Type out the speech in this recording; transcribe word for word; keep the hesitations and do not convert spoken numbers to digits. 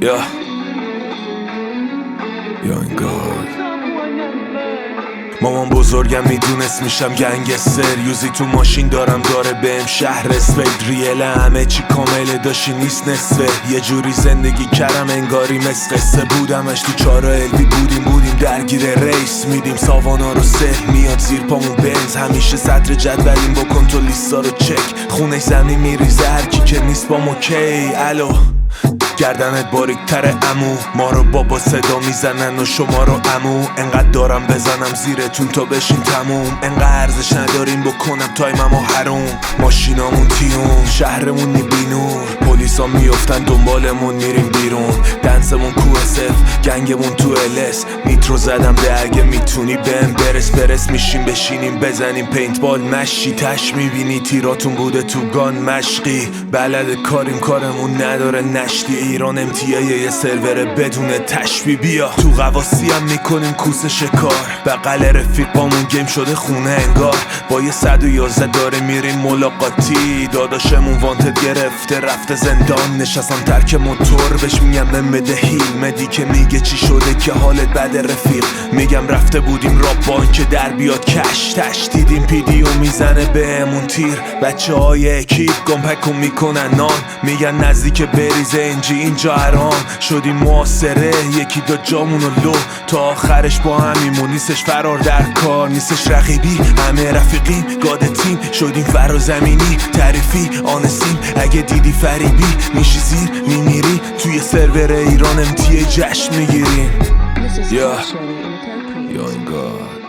یا یا انگار مامان بزرگم میدونست میشم گنگستر. یوزی تو ماشین دارم داره بهم شهر اسپید. ریل همه چی کامله داشتی نیست نصفه. یه جوری زندگی کردم انگاری مثل قصه بودمش. تو چارا البی بودیم بودیم درگیر ریس میدیم. ساوانا رو سه میاد زیر پامون بنز. همیشه صدر جدولیم بکن تو لیستا رو چک. خونش زمین میریزه هرکی که نیست با موکی. الو گردنت باریک تر امو. ما رو بابا صدا میزنن و شما رو امو. انقدر دارم بزنم زیرتون تا بشین تموم. انقدر ارزش نداریم بکنم تایمم و حروم. ماشینامون تیون شهرمون نی بینور. پلیسا میفتن دنبالمون میریم بیرون. دنسمون کوه صف گنگمون تو الس. نیترو زدم ده اگه میتونی بهم برس. برس میشیم بشینیم بزنیم پینت بال مشی. تش میبینی تیراتون بوده تو گان مشقی. بلد کاریم کارمون نداره نشتی. ایران امتیای یه سرور بدون تشبیه. بیا تو قواسی هم میکنیم کوس شکار. بغل رفیقامون گیم شده خونه انگار. با یه صد و یازده داره میریم ملاقاتی. داداشمون وانتد گرفته رفته زندان. نشستم ترک موتور بهش میگم بده هیل. مدی که میگه چی شده که حالت بده رفیق. میگم رفته بودیم راب بانک در بیاد کش. تش دیدیم پیدیو میزنه بهمون تیر. بچه های اکیپ گمپکو میکنن نان. میگن نزدیک بریزه انجی اینجا حرام. شدیم معاصره یکی دو جامونو لو. تا آخرش با همیمون نیستش فرار در کار. نیستش رقیبی همه رفیقیم گاد تیم. شدیم فرازمینی تعریفی آنسیم. اگه دیدی فریبی میشی زیر میمیری. توی سرور ایران امتیه جشن میگیریم. یا یا انگار